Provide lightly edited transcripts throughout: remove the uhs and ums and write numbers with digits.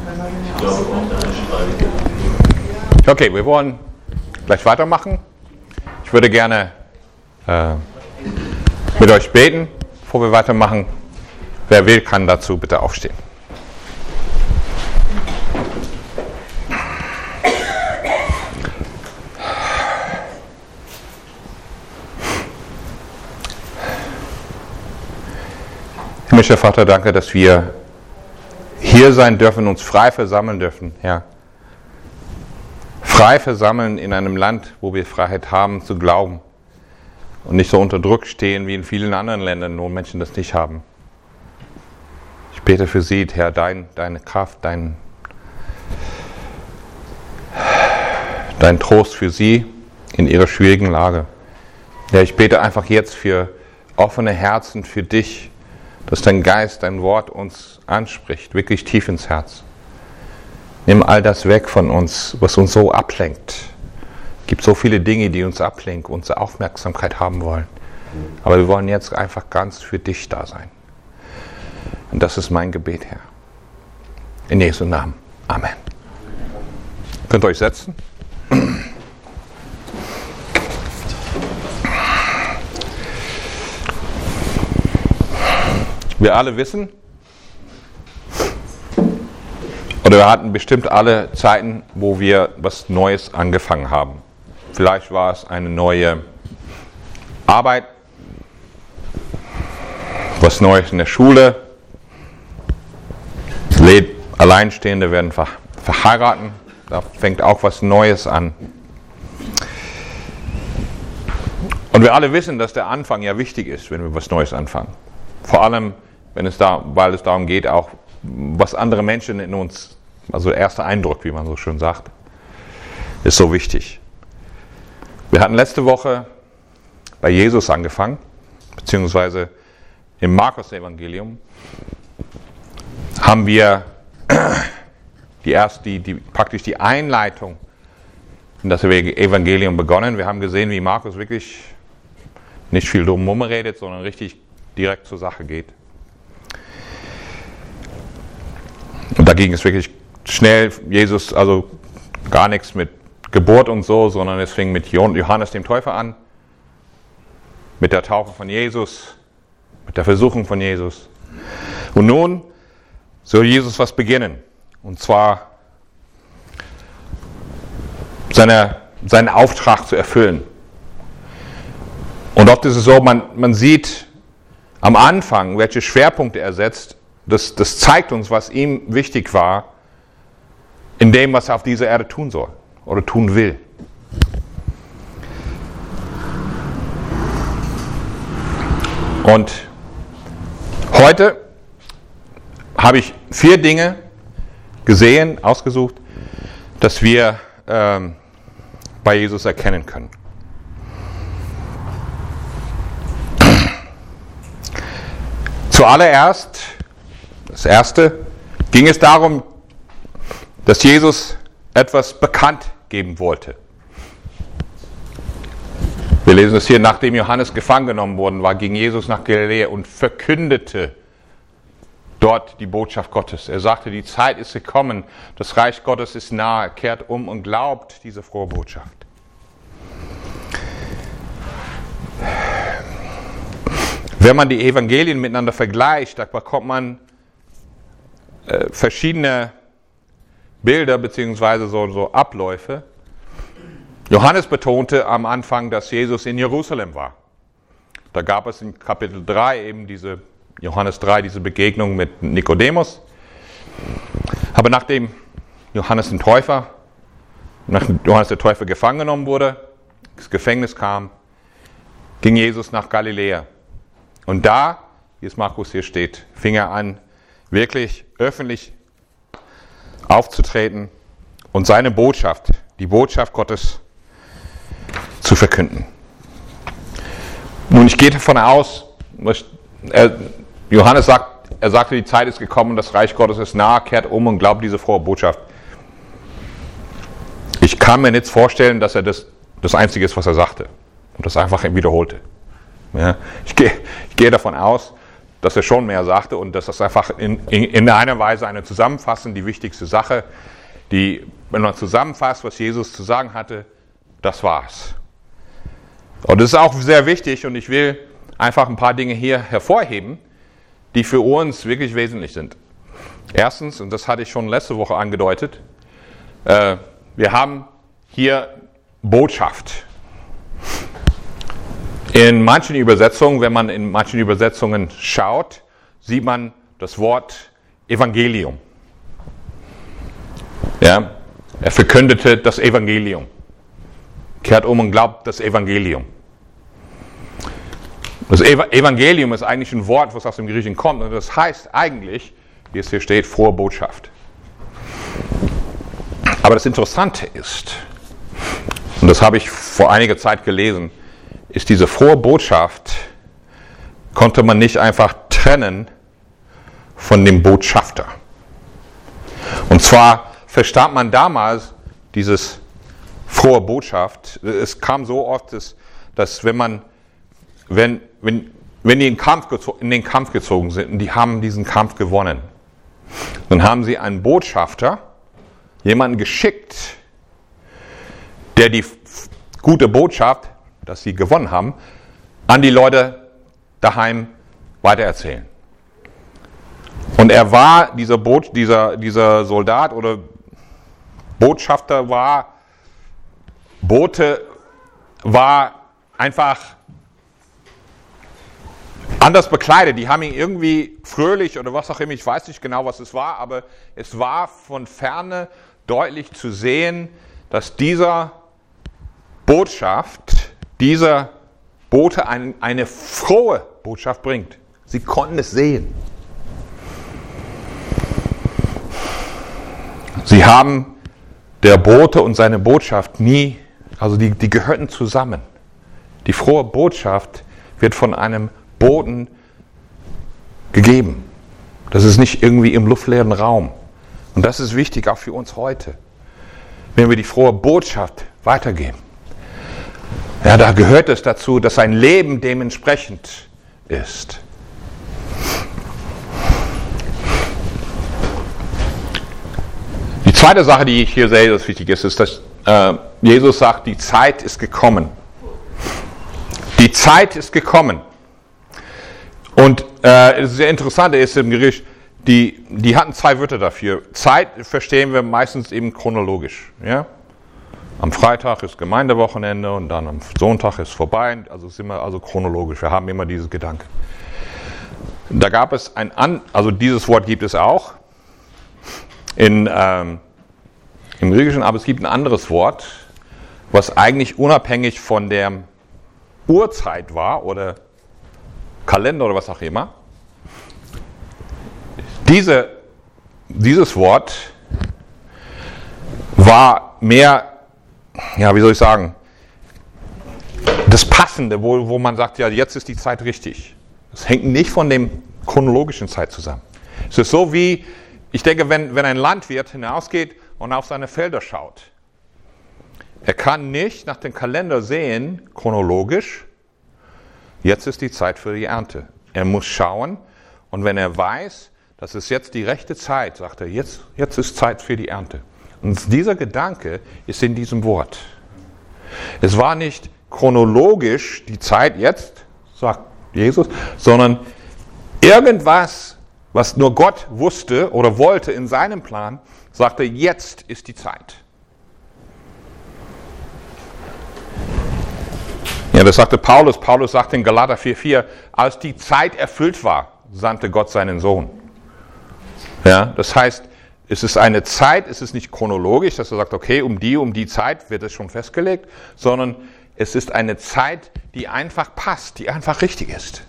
Okay, wir wollen gleich weitermachen. Ich würde gerne mit euch beten, bevor wir weitermachen. Wer will, kann dazu bitte aufstehen. Himmlischer Vater, danke, dass wir hier sein dürfen, uns frei versammeln dürfen, Herr. Frei versammeln in einem Land, wo wir Freiheit haben zu glauben und nicht so unter Druck stehen wie in vielen anderen Ländern, wo Menschen das nicht haben. Ich bete für sie, Herr, deine Kraft, dein Trost für sie in ihrer schwierigen Lage. Ja, ich bete einfach jetzt für offene Herzen für dich, dass dein Geist, dein Wort uns anspricht, wirklich tief ins Herz. Nimm all das weg von uns, was uns so ablenkt. Es gibt so viele Dinge, die uns ablenken, unsere Aufmerksamkeit haben wollen. Aber wir wollen jetzt einfach ganz für dich da sein. Und das ist mein Gebet, Herr. In Jesu Namen. Amen. Könnt ihr euch setzen? Wir alle wissen, oder wir hatten bestimmt alle Zeiten, wo wir was Neues angefangen haben. Vielleicht war es eine neue Arbeit, was Neues in der Schule. Alleinstehende werden verheiraten, da fängt auch was Neues an. Und wir alle wissen, dass der Anfang ja wichtig ist, wenn wir was Neues anfangen. Vor allem, weil es darum geht, auch was andere Menschen in uns, also der erste Eindruck, wie man so schön sagt, ist so wichtig. Wir hatten letzte Woche bei Jesus angefangen, beziehungsweise im Markus-Evangelium haben wir praktisch die Einleitung in das Evangelium begonnen. Wir haben gesehen, wie Markus wirklich nicht viel drumherum redet, sondern richtig direkt zur Sache geht. Und da ging es wirklich schnell. Jesus, also gar nichts mit Geburt und so, sondern es fing mit Johannes dem Täufer an, mit der Taufe von Jesus, mit der Versuchung von Jesus. Und nun soll Jesus was beginnen. Und zwar seinen Auftrag zu erfüllen. Und oft ist es so, man sieht am Anfang, welche Schwerpunkte er setzt. Das zeigt uns, was ihm wichtig war, in dem, was er auf dieser Erde tun soll oder tun will. Und heute habe ich 4 Dinge ausgesucht, dass wir bei Jesus erkennen können. Zuallererst, das erste, ging es darum, dass Jesus etwas bekannt geben wollte. Wir lesen es hier, nachdem Johannes gefangen genommen worden war, ging Jesus nach Galiläa und verkündete dort die Botschaft Gottes. Er sagte, die Zeit ist gekommen, das Reich Gottes ist nahe, kehrt um und glaubt diese frohe Botschaft. Wenn man die Evangelien miteinander vergleicht, da bekommt man verschiedene Bilder bzw. so Abläufe. Johannes betonte am Anfang, dass Jesus in Jerusalem war. Da gab es in Kapitel 3 eben Johannes 3, diese Begegnung mit Nikodemus. Aber nachdem Johannes der Täufer gefangen genommen wurde, ins Gefängnis kam, ging Jesus nach Galiläa. Und da, wie es Markus hier steht, fing er an, wirklich öffentlich aufzutreten und seine Botschaft, die Botschaft Gottes, zu verkünden. Nun, ich gehe davon aus, Johannes sagte, die Zeit ist gekommen, das Reich Gottes ist nahe, kehrt um und glaubt diese frohe Botschaft. Ich kann mir nicht vorstellen, dass er das Einzige ist, was er sagte und das einfach wiederholte. Ja, ich gehe davon aus, dass er schon mehr sagte und das ist einfach in einer Weise eine Zusammenfassung, die wichtigste Sache, die, wenn man zusammenfasst, was Jesus zu sagen hatte, das war's. Und das ist auch sehr wichtig und ich will einfach ein paar Dinge hier hervorheben, die für uns wirklich wesentlich sind. Erstens, und das hatte ich schon letzte Woche angedeutet, wir haben hier Botschaft. In manchen Übersetzungen, wenn man in manchen Übersetzungen schaut, sieht man das Wort Evangelium. Ja, er verkündete das Evangelium. Kehrt um und glaubt das Evangelium. Das Evangelium ist eigentlich ein Wort, was aus dem Griechischen kommt. Und das heißt eigentlich, wie es hier steht, frohe Botschaft. Aber das Interessante ist, und das habe ich vor einiger Zeit gelesen, ist diese frohe Botschaft, konnte man nicht einfach trennen von dem Botschafter. Und zwar verstand man damals dieses frohe Botschaft. Es kam so oft, dass wenn die in den Kampf gezogen sind und die haben diesen Kampf gewonnen, dann haben sie einen Botschafter, jemanden geschickt, der die gute Botschaft, dass sie gewonnen haben, an die Leute daheim weitererzählen. Und er war, dieser Soldat oder Botschafter Bote war einfach anders bekleidet. Die haben ihn irgendwie fröhlich oder was auch immer, ich weiß nicht genau, was es war, aber es war von Ferne deutlich zu sehen, dass dieser Bote eine frohe Botschaft bringt. Sie konnten es sehen. Sie haben der Bote und seine Botschaft nie, also die gehörten zusammen. Die frohe Botschaft wird von einem Boten gegeben. Das ist nicht irgendwie im luftleeren Raum. Und das ist wichtig auch für uns heute. Wenn wir die frohe Botschaft weitergeben. Ja, da gehört es dazu, dass ein Leben dementsprechend ist. Die zweite Sache, die ich hier sehe, das wichtig ist, dass Jesus sagt, die Zeit ist gekommen. Die Zeit ist gekommen. Und sehr interessant ist im Gericht, die hatten zwei Wörter dafür. Zeit verstehen wir meistens eben chronologisch. Ja? Am Freitag ist Gemeindewochenende und dann am Sonntag ist vorbei. Also ist immer chronologisch. Wir haben immer dieses Gedanke. Da gab es also dieses Wort gibt es auch im Griechischen, aber es gibt ein anderes Wort, was eigentlich unabhängig von der Uhrzeit war oder Kalender oder was auch immer. Dieses Wort war mehr, ja, wie soll ich sagen, das Passende, wo man sagt, ja, jetzt ist die Zeit richtig. Es hängt nicht von dem chronologischen Zeit zusammen. Es ist so wie, ich denke, wenn ein Landwirt hinausgeht und auf seine Felder schaut, er kann nicht nach dem Kalender sehen, chronologisch, jetzt ist die Zeit für die Ernte. Er muss schauen und wenn er weiß, das ist jetzt die rechte Zeit, sagt er, jetzt ist Zeit für die Ernte. Und dieser Gedanke ist in diesem Wort. Es war nicht chronologisch die Zeit jetzt, sagt Jesus, sondern irgendwas, was nur Gott wusste oder wollte in seinem Plan, sagte, jetzt ist die Zeit. Ja, das sagte Paulus. Paulus sagte in Galater 4,4, als die Zeit erfüllt war, sandte Gott seinen Sohn. Ja, das heißt, es ist eine Zeit, es ist nicht chronologisch, dass er sagt, okay, um die Zeit wird es schon festgelegt, sondern es ist eine Zeit, die einfach passt, die einfach richtig ist.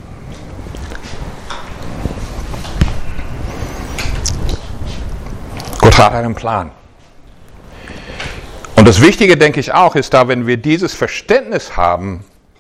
Gott hat einen Plan. Und das Wichtige, denke ich auch, ist da, wenn wir dieses Verständnis haben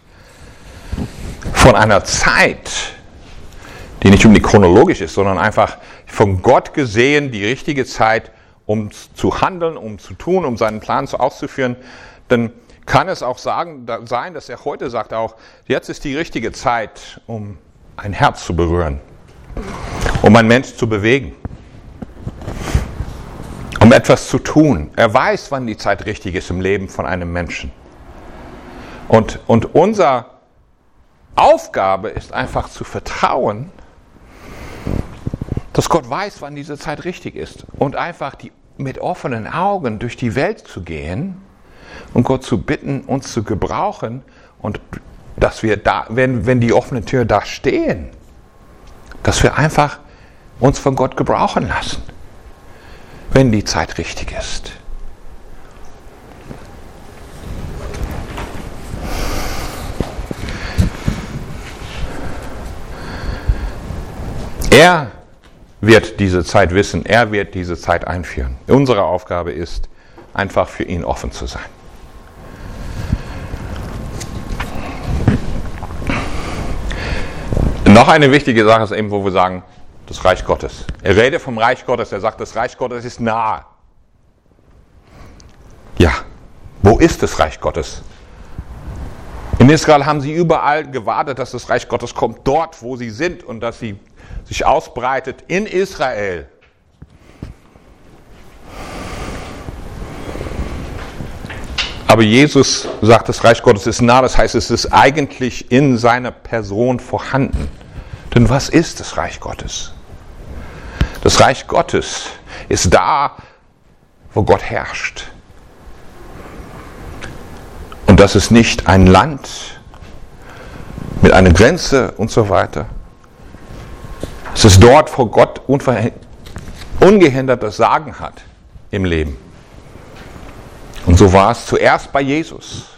von einer Zeit, die nicht unbedingt chronologisch ist, sondern einfach von Gott gesehen die richtige Zeit, um zu handeln, um zu tun, um seinen Plan auszuführen, dann kann es auch sein, dass er heute sagt auch, jetzt ist die richtige Zeit, um ein Herz zu berühren, um einen Mensch zu bewegen, um etwas zu tun. Er weiß, wann die Zeit richtig ist im Leben von einem Menschen. Und unsere Aufgabe ist einfach zu vertrauen, dass Gott weiß, wann diese Zeit richtig ist. Und einfach mit offenen Augen durch die Welt zu gehen und Gott zu bitten, uns zu gebrauchen und dass wir da, wenn die offene Tür da stehen, dass wir einfach uns von Gott gebrauchen lassen, wenn die Zeit richtig ist. Er wird diese Zeit wissen, er wird diese Zeit einführen. Unsere Aufgabe ist, einfach für ihn offen zu sein. Noch eine wichtige Sache ist eben, wo wir sagen, das Reich Gottes. Er redet vom Reich Gottes, er sagt, das Reich Gottes ist nahe. Ja, wo ist das Reich Gottes? In Israel haben sie überall gewartet, dass das Reich Gottes kommt, dort, wo sie sind und dass sie sich ausbreitet in Israel. Aber Jesus sagt, das Reich Gottes ist nah, das heißt, es ist eigentlich in seiner Person vorhanden. Denn was ist das Reich Gottes? Das Reich Gottes ist da, wo Gott herrscht. Und das ist nicht ein Land mit einer Grenze und so weiter. Es ist dort, wo Gott ungehindert das Sagen hat im Leben. Und so war es zuerst bei Jesus.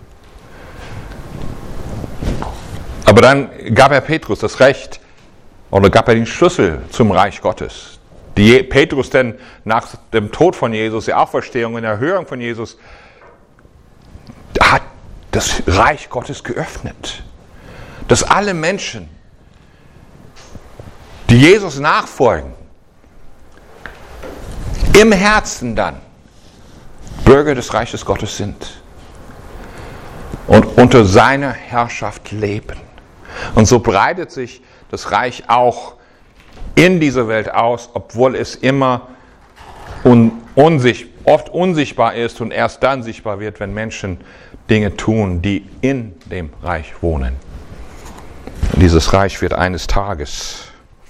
Aber dann gab er Petrus das Recht, oder gab er den Schlüssel zum Reich Gottes. Die Petrus denn nach dem Tod von Jesus, der Auferstehung, in der Erhöhung von Jesus, hat das Reich Gottes geöffnet. Dass alle Menschen, die Jesus nachfolgen, im Herzen dann Bürger des Reiches Gottes sind und unter seiner Herrschaft leben. Und so breitet sich das Reich auch in dieser Welt aus, obwohl es immer oft unsichtbar ist und erst dann sichtbar wird, wenn Menschen Dinge tun, die in dem Reich wohnen. Und dieses Reich wird eines Tages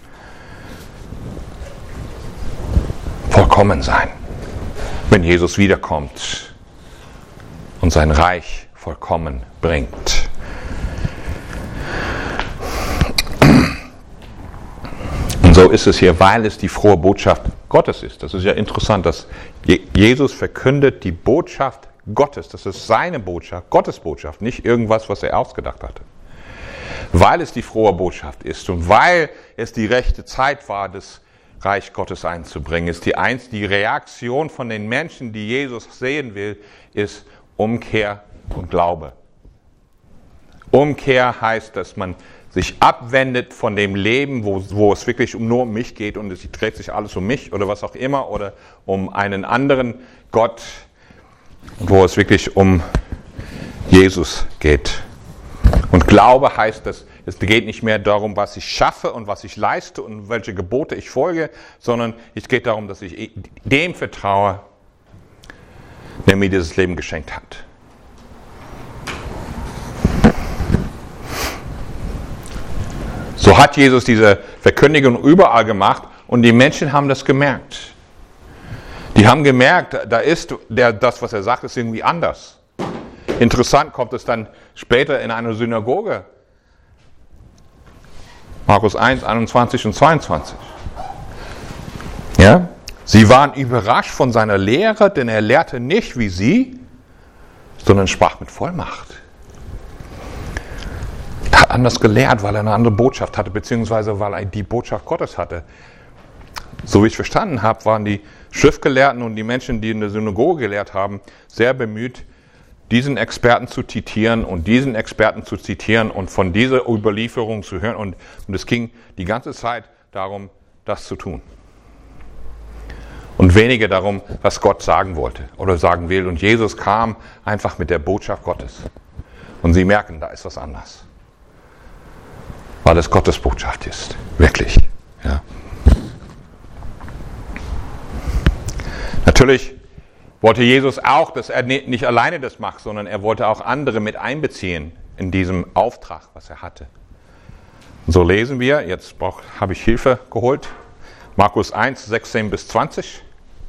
vollkommen sein, wenn Jesus wiederkommt und sein Reich vollkommen bringt. Und so ist es hier, weil es die frohe Botschaft Gottes ist. Das ist ja interessant, dass Jesus verkündet die Botschaft Gottes. Das ist seine Botschaft, Gottes Botschaft, nicht irgendwas, was er ausgedacht hatte. Weil es die frohe Botschaft ist und weil es die rechte Zeit war, das Reich Gottes einzubringen, ist die Reaktion von den Menschen, die Jesus sehen will, ist Umkehr und Glaube. Umkehr heißt, dass man sich abwendet von dem Leben, wo es wirklich nur um mich geht und es dreht sich alles um mich oder was auch immer oder um einen anderen Gott, wo es wirklich um Jesus geht. Und Glaube heißt, dass es geht nicht mehr darum, was ich schaffe und was ich leiste und welche Gebote ich folge, sondern es geht darum, dass ich dem vertraue, der mir dieses Leben geschenkt hat. So hat Jesus diese Verkündigung überall gemacht und die Menschen haben das gemerkt. Die haben gemerkt, das, was er sagt, ist irgendwie anders. Interessant kommt es dann später in einer Synagoge. Markus 1, 21 und 22. Ja? Sie waren überrascht von seiner Lehre, denn er lehrte nicht wie sie, sondern sprach mit Vollmacht. Er hat anders gelehrt, weil er eine andere Botschaft hatte, beziehungsweise weil er die Botschaft Gottes hatte. So wie ich verstanden habe, waren die Schriftgelehrten und die Menschen, die in der Synagoge gelehrt haben, sehr bemüht, diesen Experten zu zitieren und diesen Experten zu zitieren und von dieser Überlieferung zu hören. Und es ging die ganze Zeit darum, das zu tun. Und weniger darum, was Gott sagen wollte oder sagen will. Und Jesus kam einfach mit der Botschaft Gottes. Und sie merken, da ist was anders. weil es Gottes Botschaft ist. Wirklich. Ja. Natürlich wollte Jesus auch, dass er nicht alleine das macht, sondern er wollte auch andere mit einbeziehen in diesem Auftrag, was er hatte. Und so lesen wir, jetzt habe ich Hilfe geholt, Markus 1, 16 bis 20.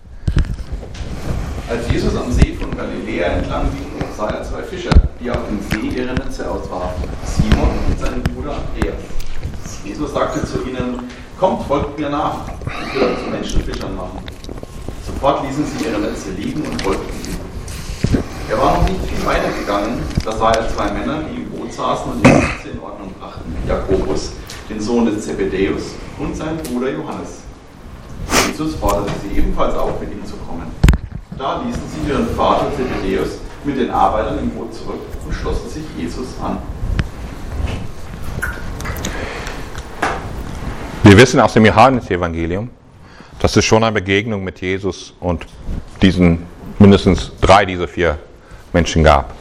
Als Jesus am See von Galiläa entlang ging, sah er zwei Fischer, die auf dem See ihre Netze auswarfen, Simon und seinen Bruder Andreas. Jesus sagte zu ihnen: Kommt, folgt mir nach, ich will euch zu Menschenfischern machen. Sofort ließen sie ihre Netze liegen und folgten ihm. Er war noch nicht viel weiter gegangen, da sah er zwei Männer, die im Boot saßen und die Netze in Ordnung brachten: Jakobus, den Sohn des Zebedäus, und seinen Bruder Johannes. Jesus forderte sie ebenfalls auf, mit ihm zu kommen. Da ließen sie ihren Vater Zebedäus mit den Arbeitern im Boot zurück und schlossen sich Jesus an. Wir wissen aus dem Johannes-Evangelium, dass es schon eine Begegnung mit Jesus und diesen mindestens 3 dieser 4 Menschen gab.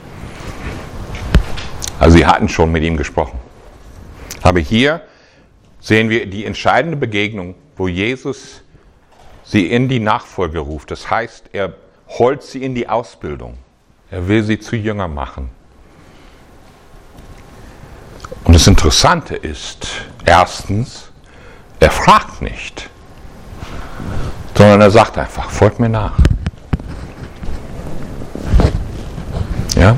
Also sie hatten schon mit ihm gesprochen. Aber hier sehen wir die entscheidende Begegnung, wo Jesus sie in die Nachfolge ruft. Das heißt, er holt sie in die Ausbildung. Er will sie zu Jünger machen. Und das Interessante ist, erstens, er fragt nicht, sondern er sagt einfach: Folgt mir nach. Ja?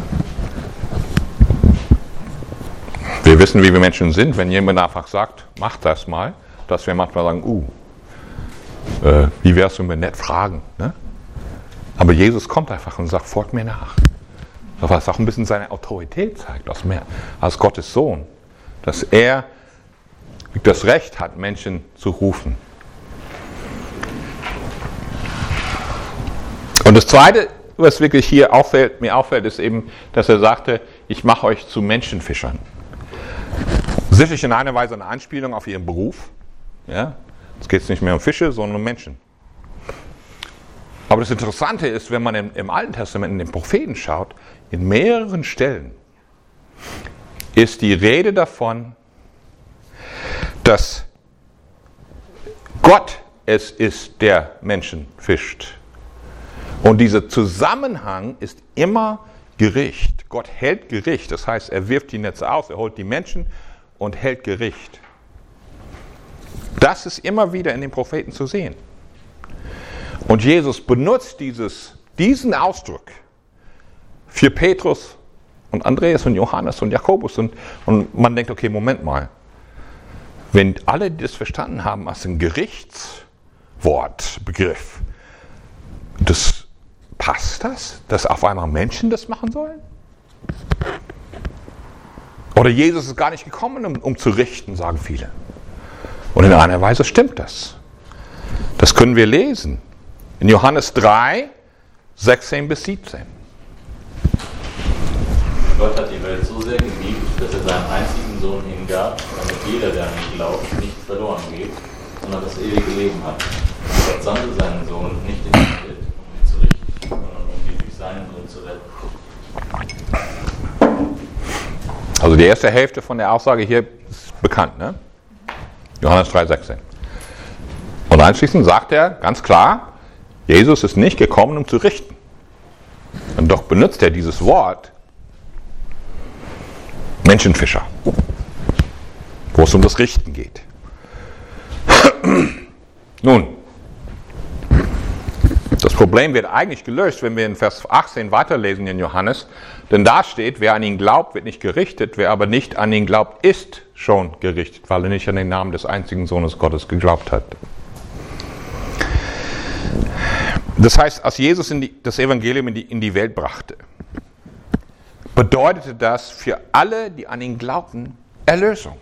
Wir wissen, wie wir Menschen sind, wenn jemand einfach sagt: Mach das mal, dass wir manchmal sagen: wie wär's, wenn wir nett fragen? Ne? Aber Jesus kommt einfach und sagt: Folgt mir nach. Was auch ein bisschen seine Autorität zeigt, als Gottes Sohn, dass er das Recht hat, Menschen zu rufen. Und das Zweite, was wirklich hier mir auffällt, ist eben, dass er sagte: Ich mache euch zu Menschenfischern. Sicherlich in einer Weise eine Anspielung auf ihren Beruf. Ja? Jetzt geht es nicht mehr um Fische, sondern um Menschen. Aber das Interessante ist, wenn man im Alten Testament in den Propheten schaut, in mehreren Stellen ist die Rede davon, dass Gott es ist, der Menschen fischt. Und dieser Zusammenhang ist immer Gericht. Gott hält Gericht, das heißt, er wirft die Netze aus, er holt die Menschen und hält Gericht. Das ist immer wieder in den Propheten zu sehen. Und Jesus benutzt diesen Ausdruck für Petrus und Andreas und Johannes und Jakobus. Und man denkt: Okay, Moment mal. Wenn alle das verstanden haben als ein Gerichtswortbegriff, passt das, dass auf einmal Menschen das machen sollen? Oder Jesus ist gar nicht gekommen, um zu richten, sagen viele. Und in einer Weise stimmt das. Das können wir lesen. In Johannes 3, 16 bis 17. Gott hat die Welt so sehr geliebt, dass er seinen einzigen Sohn hingab, damit jeder, der an ihn glaubt, nicht verloren geht, sondern das ewige Leben hat. Gott sandte seinen Sohn nicht in die Welt, um sie zu richten, sondern um sie durch seinen Sohn zu retten. Also die erste Hälfte von der Aussage hier ist bekannt, ne? Johannes 3, 16. Und anschließend sagt er ganz klar, Jesus ist nicht gekommen, um zu richten. Und doch benutzt er dieses Wort Menschenfischer, wo es um das Richten geht. Nun, das Problem wird eigentlich gelöst, wenn wir in Vers 18 weiterlesen in Johannes, denn da steht: Wer an ihn glaubt, wird nicht gerichtet, wer aber nicht an ihn glaubt, ist schon gerichtet, weil er nicht an den Namen des einzigen Sohnes Gottes geglaubt hat. Das heißt, als Jesus das Evangelium in die Welt brachte, bedeutete das für alle, die an ihn glaubten, Erlösung.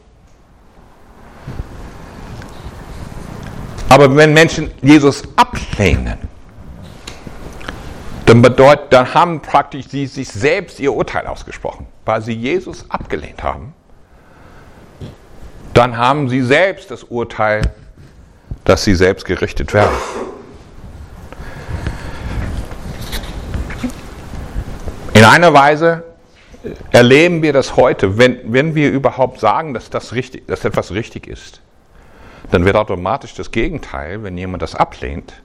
Aber wenn Menschen Jesus ablehnen, dann haben praktisch sie sich selbst ihr Urteil ausgesprochen. Weil sie Jesus abgelehnt haben, dann haben sie selbst das Urteil, dass sie selbst gerichtet werden. In einer Weise erleben wir das heute, wenn wir überhaupt sagen, dass etwas richtig ist, dann wird automatisch das Gegenteil, wenn jemand das ablehnt,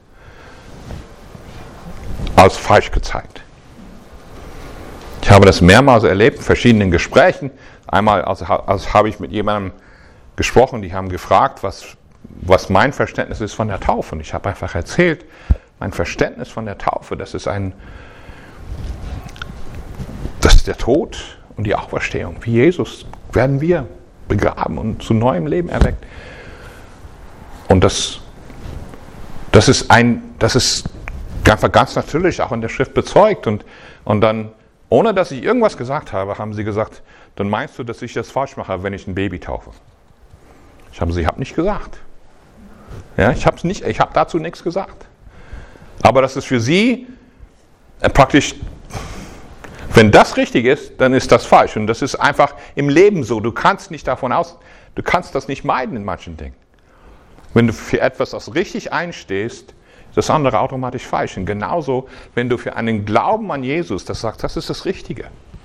als falsch gezeigt. Ich habe das mehrmals erlebt in verschiedenen Gesprächen. Einmal habe ich mit jemandem gesprochen, die haben gefragt, was mein Verständnis ist von der Taufe. Und ich habe einfach erzählt, mein Verständnis von der Taufe, das ist der Tod und die Auferstehung. Wie Jesus werden wir begraben und zu neuem Leben erweckt. Und das ist einfach ganz natürlich auch in der Schrift bezeugt. Und dann, ohne dass ich irgendwas gesagt habe, haben sie gesagt, dann meinst du, dass ich das falsch mache, wenn ich ein Baby taufe? Ich habe nicht gesagt. Ja, ich habe dazu nichts gesagt. Aber das ist für sie praktisch, wenn das richtig ist, dann ist das falsch. Und das ist einfach im Leben so. Du kannst das nicht meiden in manchen Dingen. Wenn du für etwas als richtig einstehst, ist das andere automatisch falsch. Und genauso, wenn du für einen Glauben an Jesus das sagst, das ist das Richtige.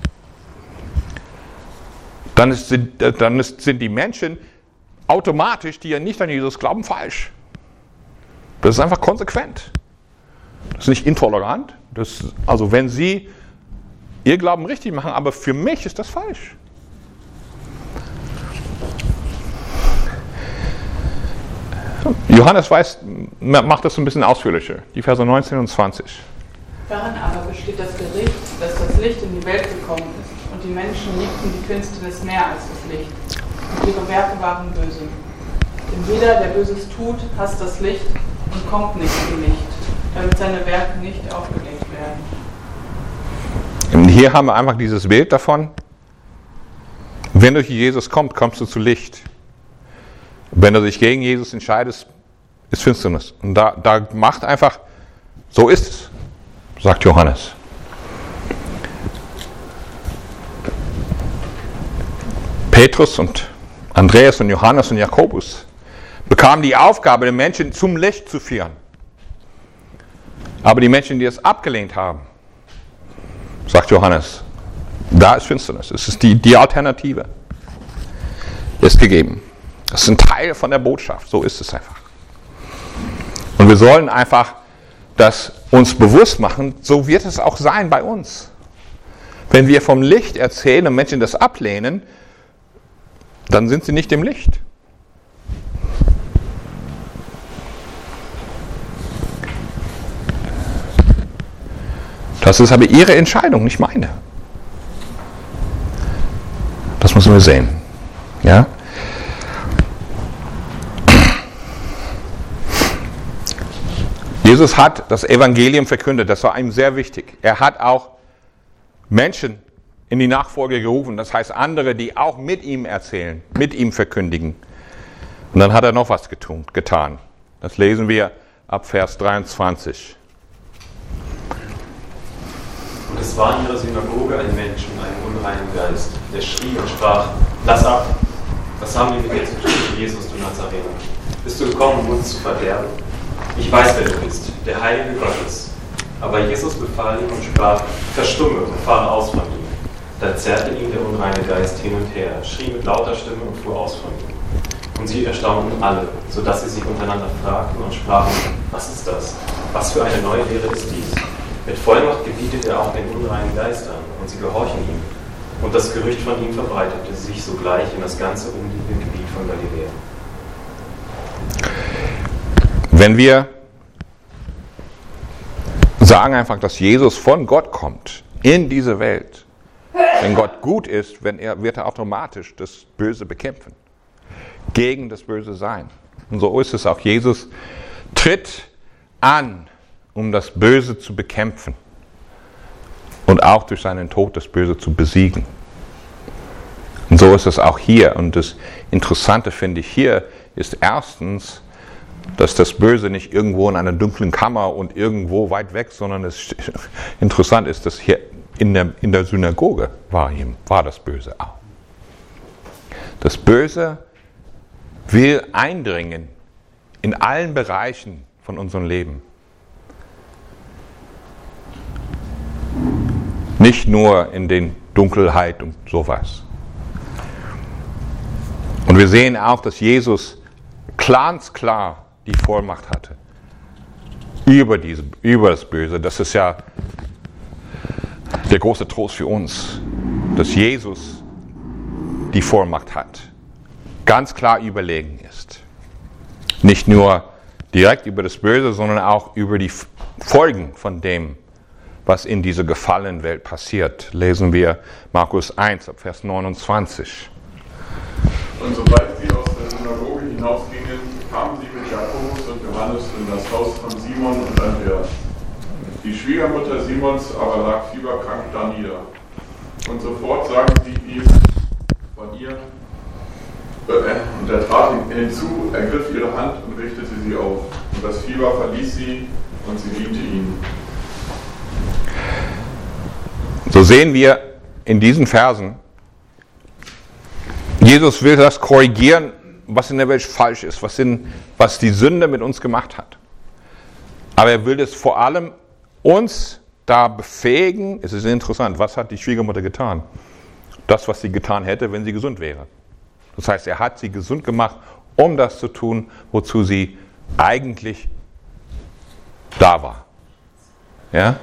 Dann sind die Menschen automatisch, die ja nicht an Jesus glauben, falsch. Das ist einfach konsequent. Das ist nicht intolerant. Also wenn sie ihr Glauben richtig machen, aber für mich ist das falsch. Johannes macht das ein bisschen ausführlicher, die Verse 19 und 20. Daran aber besteht das Gericht, dass das Licht in die Welt gekommen ist und die Menschen liebten die Finsternis mehr als das Licht und ihre Werke waren böse. Denn jeder, der Böses tut, hasst das Licht und kommt nicht zum Licht, damit seine Werke nicht aufgedeckt werden. Und hier haben wir einfach dieses Bild davon, wenn du durch Jesus kommst du zu Licht. Wenn du dich gegen Jesus entscheidest, ist Finsternis. Und da macht einfach, so ist es, sagt Johannes. Petrus und Andreas und Johannes und Jakobus bekamen die Aufgabe, den Menschen zum Licht zu führen. Aber die Menschen, die es abgelehnt haben, sagt Johannes, da ist Finsternis. Es ist die Alternative. Ist gegeben. Das ist ein Teil von der Botschaft. So ist es einfach. Und wir sollen einfach das uns bewusst machen, so wird es auch sein bei uns. Wenn wir vom Licht erzählen und Menschen das ablehnen, dann sind sie nicht im Licht. Das ist aber ihre Entscheidung, nicht meine. Das müssen wir sehen. Ja? Jesus hat das Evangelium verkündet, das war ihm sehr wichtig. Er hat auch Menschen in die Nachfolge gerufen, das heißt andere, die auch mit ihm erzählen, mit ihm verkündigen. Und dann hat er noch was getan. Das lesen wir ab Vers 23. Und es war in ihrer Synagoge ein Mensch mit einem unreinen Geist, der schrie und sprach, lass ab, was haben wir mit dir zu tun, Jesus, du Nazarener? Bist du gekommen, um uns zu verderben? Ich weiß, wer du bist, der Heilige Gottes. Aber Jesus befahl ihm und sprach, verstumme und fahre aus von ihm. Da zerrte ihn der unreine Geist hin und her, schrie mit lauter Stimme und fuhr aus von ihm. Und sie erstaunten alle, sodass sie sich untereinander fragten und sprachen, was ist das? Was für eine neue Lehre ist dies? Mit Vollmacht gebietet er auch den unreinen Geist an, und sie gehorchen ihm. Und das Gerücht von ihm verbreitete sich sogleich in das ganze umliegende Gebiet von Galiläa. Wenn wir sagen einfach, dass Jesus von Gott kommt in diese Welt, wenn Gott gut ist, wird er automatisch das Böse bekämpfen. Gegen das Böse sein. Und so ist es auch. Jesus tritt an, um das Böse zu bekämpfen. Und auch durch seinen Tod das Böse zu besiegen. Und so ist es auch hier. Und das Interessante finde ich hier ist erstens, dass das Böse nicht irgendwo in einer dunklen Kammer und irgendwo weit weg, sondern es interessant ist, dass hier in der Synagoge war das Böse auch. Das Böse will eindringen in allen Bereichen von unserem Leben. Nicht nur in den Dunkelheit und sowas. Und wir sehen auch, dass Jesus klar die Vollmacht hatte über das Böse. Das ist ja der große Trost für uns, dass Jesus die Vollmacht hat, ganz klar überlegen ist. Nicht nur direkt über das Böse, sondern auch über die Folgen von dem, was in dieser gefallenen Welt passiert. Lesen wir Markus 1, ab Vers 29. Und sobald sie aus der Synagoge hinausgingen, kamen sie mit Jakobus und Johannes in das Haus von Simon und Andreas. Die Schwiegermutter Simons aber lag fieberkrank da nieder. Und sofort sagen sie ihm von ihr, und er trat ihnen zu, ergriff ihre Hand und richtete sie auf. Und das Fieber verließ sie und sie liebte ihn. So sehen wir in diesen Versen, Jesus will das korrigieren, was in der Welt falsch ist, was die Sünde mit uns gemacht hat. Aber er will es vor allem uns da befähigen. Es ist interessant, was hat die Schwiegermutter getan? Das, was sie getan hätte, wenn sie gesund wäre. Das heißt, er hat sie gesund gemacht, um das zu tun, wozu sie eigentlich da war. Ja?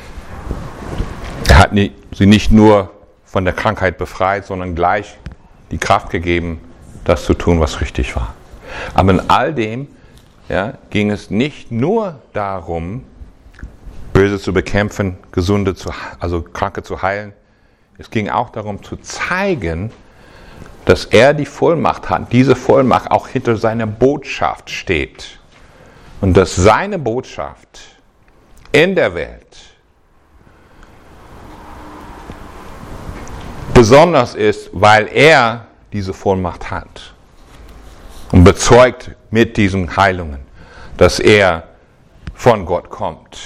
Er hat sie nicht nur von der Krankheit befreit, sondern gleich die Kraft gegeben, das zu tun, was richtig war. Aber in all dem ging es nicht nur darum, Böse zu bekämpfen, also Kranke zu heilen. Es ging auch darum zu zeigen, dass er die Vollmacht hat, diese Vollmacht auch hinter seiner Botschaft steht. Und dass seine Botschaft in der Welt besonders ist, weil er diese Vollmacht hat. Und bezeugt mit diesen Heilungen, dass er von Gott kommt.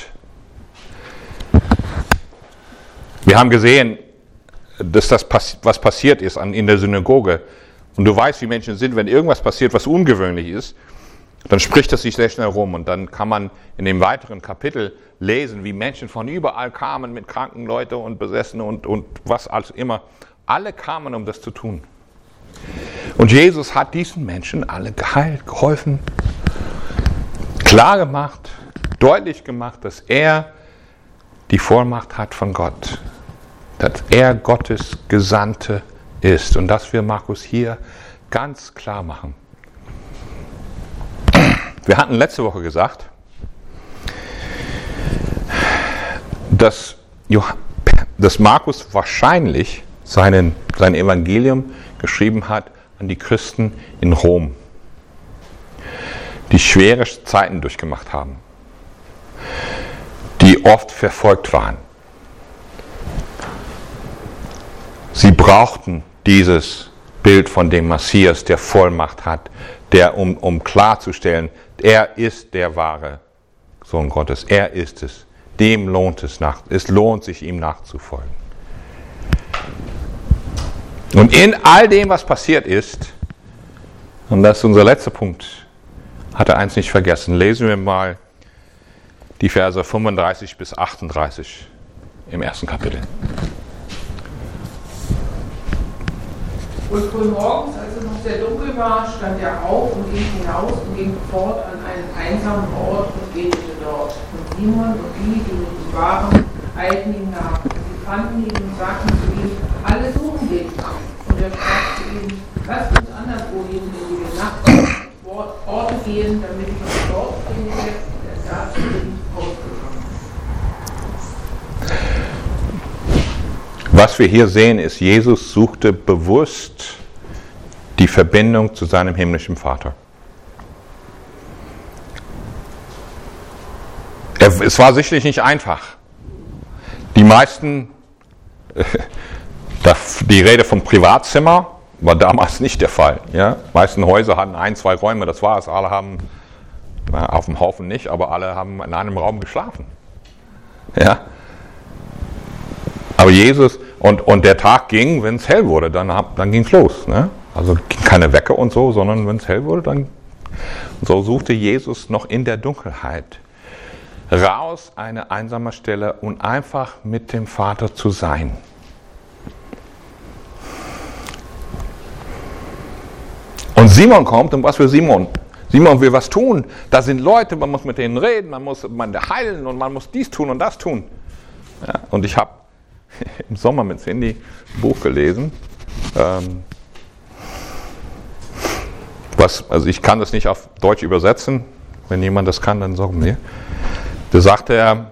Wir haben gesehen, dass was passiert ist in der Synagoge. Und du weißt, wie Menschen sind, wenn irgendwas passiert, was ungewöhnlich ist, dann spricht das sich sehr schnell rum. Und dann kann man in dem weiteren Kapitel lesen, wie Menschen von überall kamen mit kranken Leuten und Besessenen und was als immer. Alle kamen, um das zu tun. Und Jesus hat diesen Menschen alle geheilt, geholfen, klar gemacht, deutlich gemacht, dass er die Vollmacht hat von Gott. Dass er Gottes Gesandte ist. Und das will Markus hier ganz klar machen. Wir hatten letzte Woche gesagt, dass Markus wahrscheinlich sein Evangelium geschrieben hat an die Christen in Rom, die schwere Zeiten durchgemacht haben, die oft verfolgt waren. Sie brauchten dieses Bild von dem Messias, der Vollmacht hat, der, um klarzustellen, er ist der wahre Sohn Gottes, er ist es. Dem lohnt es lohnt sich, ihm nachzufolgen. Und in all dem, was passiert ist, und das ist unser letzter Punkt, hat er eins nicht vergessen. Lesen wir mal die Verse 35 bis 38 im ersten Kapitel. Und früh morgens, als es noch sehr dunkel war, stand er auf und ging hinaus und ging fort an einen einsamen Ort und betete dort. Und Simon und die mit ihm waren, eilten ihm nach. Und sie fanden ihn und sagten zu ihm, alle suchen dich. Und er sprach zu ihnen, lasst uns anderswohin in die Nachbarorte gehen, damit ich uns dort finde. Er sah zu ihnen ausgegangen. Was wir hier sehen, ist, Jesus suchte bewusst die Verbindung zu seinem himmlischen Vater. Es war sicherlich nicht einfach. Die meisten, die Rede vom Privatzimmer war damals nicht der Fall. Ja? Die meisten Häuser hatten 1, 2 Räume, das war es. Alle haben, auf dem Haufen nicht, aber alle haben in einem Raum geschlafen. Ja? Aber Jesus, und der Tag ging, wenn es hell wurde, dann ging es los. Ne? Also keine Wecker und so, sondern wenn es hell wurde, dann so suchte Jesus noch in der Dunkelheit raus eine einsame Stelle und einfach mit dem Vater zu sein. Simon kommt und was für Simon? Simon will was tun. Da sind Leute, man muss mit denen reden, man muss heilen und man muss dies tun und das tun. Ja, und ich habe im Sommer mit Cindy ein Buch gelesen. Also ich kann das nicht auf Deutsch übersetzen. Wenn jemand das kann, dann sagen wir. Da sagte er,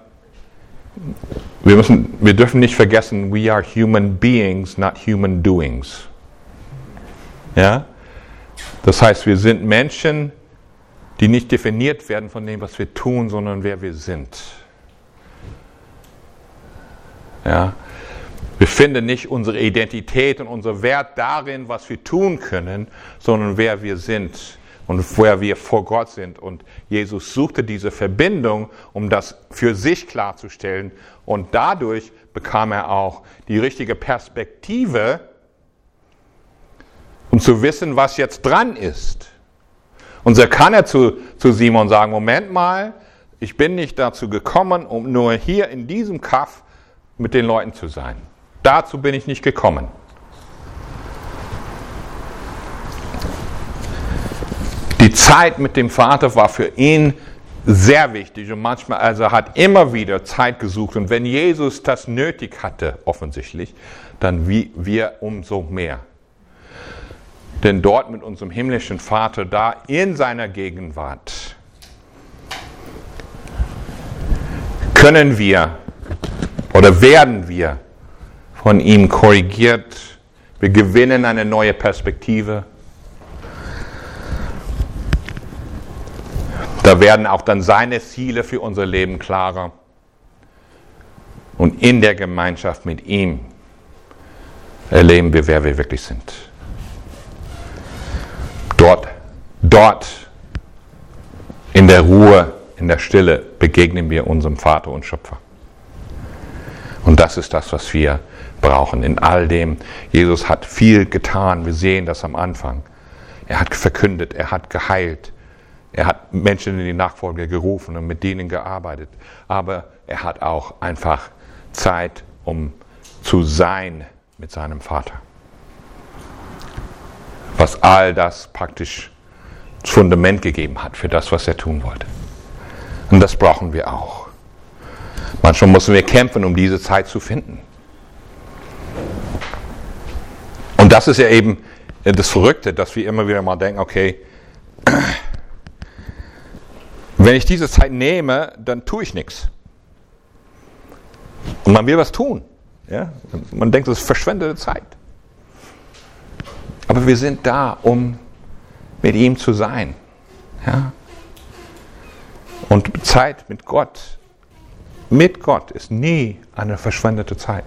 wir dürfen nicht vergessen, we are human beings, not human doings. Ja? Das heißt, wir sind Menschen, die nicht definiert werden von dem, was wir tun, sondern wer wir sind. Ja? Wir finden nicht unsere Identität und unser Wert darin, was wir tun können, sondern wer wir sind und wer wir vor Gott sind. Und Jesus suchte diese Verbindung, um das für sich klarzustellen. Und dadurch bekam er auch die richtige Perspektive, um zu wissen, was jetzt dran ist. Und so kann er zu Simon sagen, Moment mal, ich bin nicht dazu gekommen, um nur hier in diesem Kaff mit den Leuten zu sein. Dazu bin ich nicht gekommen. Die Zeit mit dem Vater war für ihn sehr wichtig und manchmal, also er hat immer wieder Zeit gesucht. Und wenn Jesus das nötig hatte, offensichtlich, dann wir umso mehr. Denn dort mit unserem himmlischen Vater, da in seiner Gegenwart, können wir oder werden wir von ihm korrigiert. Wir gewinnen eine neue Perspektive. Da werden auch dann seine Ziele für unser Leben klarer. Und in der Gemeinschaft mit ihm erleben wir, wer wir wirklich sind. Dort in der Ruhe, in der Stille begegnen wir unserem Vater und Schöpfer. Und das ist das, was wir brauchen in all dem. Jesus hat viel getan. Wir sehen das am Anfang. Er hat verkündet, er hat geheilt. Er hat Menschen in die Nachfolge gerufen und mit denen gearbeitet. Aber er hat auch einfach Zeit, um zu sein mit seinem Vater. Was all das praktisch das Fundament gegeben hat für das, was er tun wollte. Und das brauchen wir auch. Manchmal müssen wir kämpfen, um diese Zeit zu finden. Und das ist ja eben das Verrückte, dass wir immer wieder mal denken, okay, wenn ich diese Zeit nehme, dann tue ich nichts. Und man will was tun. Ja? Man denkt, das ist verschwendete Zeit. Aber wir sind da, um mit ihm zu sein. Ja? Und Zeit mit Gott ist nie eine verschwendete Zeit.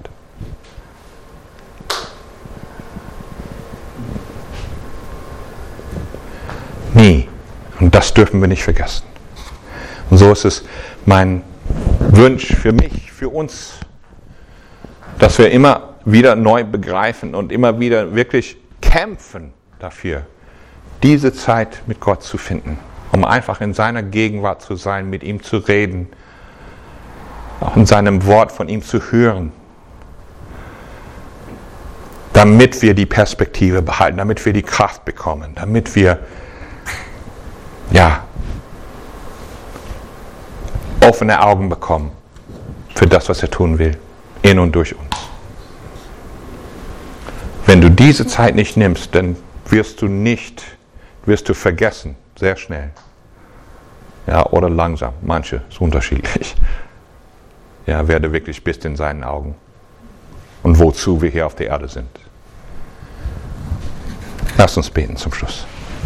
Nie. Und das dürfen wir nicht vergessen. Und so ist es mein Wunsch für mich, für uns, dass wir immer wieder neu begreifen und immer wieder wirklich kämpfen dafür, diese Zeit mit Gott zu finden, um einfach in seiner Gegenwart zu sein, mit ihm zu reden, auch in seinem Wort von ihm zu hören, damit wir die Perspektive behalten, damit wir die Kraft bekommen, damit wir offene Augen bekommen für das, was er tun will, in und durch uns. Wenn du diese Zeit nicht nimmst, dann wirst du vergessen, sehr schnell. Ja, oder langsam, manche ist unterschiedlich. Ja, wer du wirklich bist in seinen Augen und wozu wir hier auf der Erde sind. Lass uns beten zum Schluss.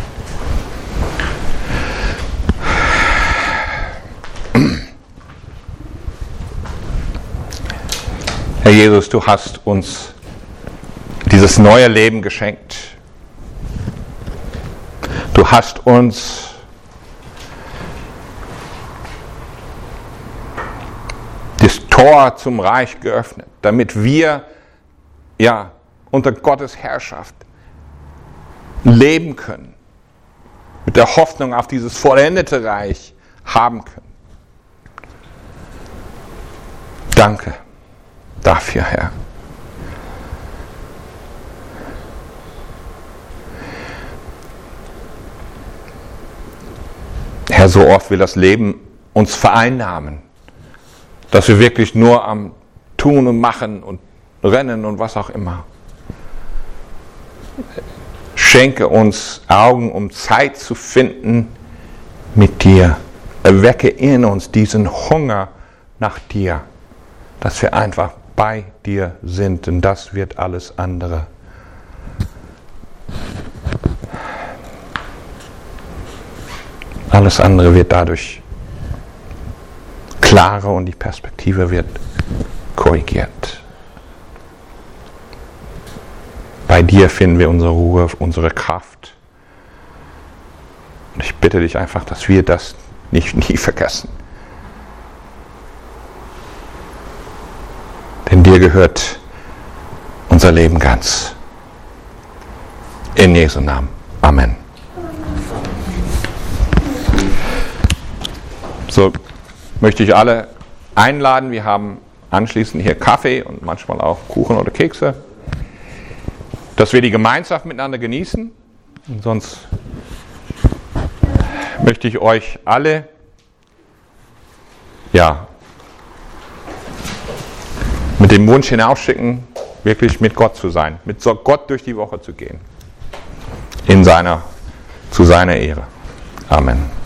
Herr Jesus, du hast uns dieses neue Leben geschenkt. Du hast uns das Tor zum Reich geöffnet, damit wir unter Gottes Herrschaft leben können, mit der Hoffnung auf dieses vollendete Reich haben können. Danke dafür, Herr. Herr, so oft will das Leben uns vereinnahmen, dass wir wirklich nur am Tun und Machen und Rennen und was auch immer. Schenke uns Augen, um Zeit zu finden mit dir. Erwecke in uns diesen Hunger nach dir, dass wir einfach bei dir sind, denn das wird alles andere. Alles andere wird dadurch klarer und die Perspektive wird korrigiert. Bei dir finden wir unsere Ruhe, unsere Kraft. Und ich bitte dich einfach, dass wir das nie vergessen. Denn dir gehört unser Leben ganz. In Jesu Namen. Amen. So möchte ich alle einladen. Wir haben anschließend hier Kaffee und manchmal auch Kuchen oder Kekse, dass wir die Gemeinschaft miteinander genießen. Und sonst möchte ich euch alle mit dem Wunsch hinausschicken, wirklich mit Gott zu sein, mit Gott durch die Woche zu gehen, zu seiner Ehre. Amen.